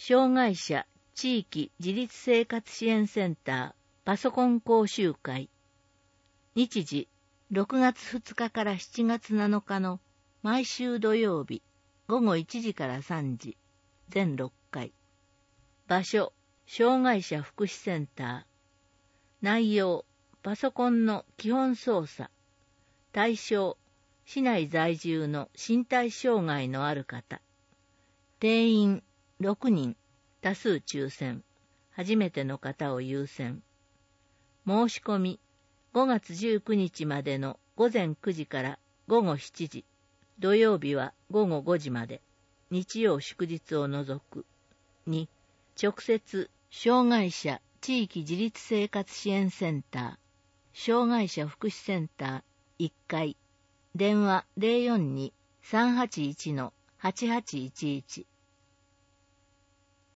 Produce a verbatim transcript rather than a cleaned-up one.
障害者地域自立生活支援センターパソコン講習会。日時ろくがつふつかからしちがつなのかの毎週土曜日ごごいちじからさんじ、全ろっかい。場所、障害者福祉センター。内容、パソコンの基本操作。対象、市内在住の身体障害のある方。定員ろくにん、多数抽選。初めての方を優先。申し込み、ごがつじゅうくにちまでのごぜんくじからごごしちじ、土曜日はごごごじまで、日曜祝日を除く。に、直接、障害者地域自立生活支援センター、障害者福祉センターいっかい、電話 ゼロよんに さんはちいち はちはちいちいち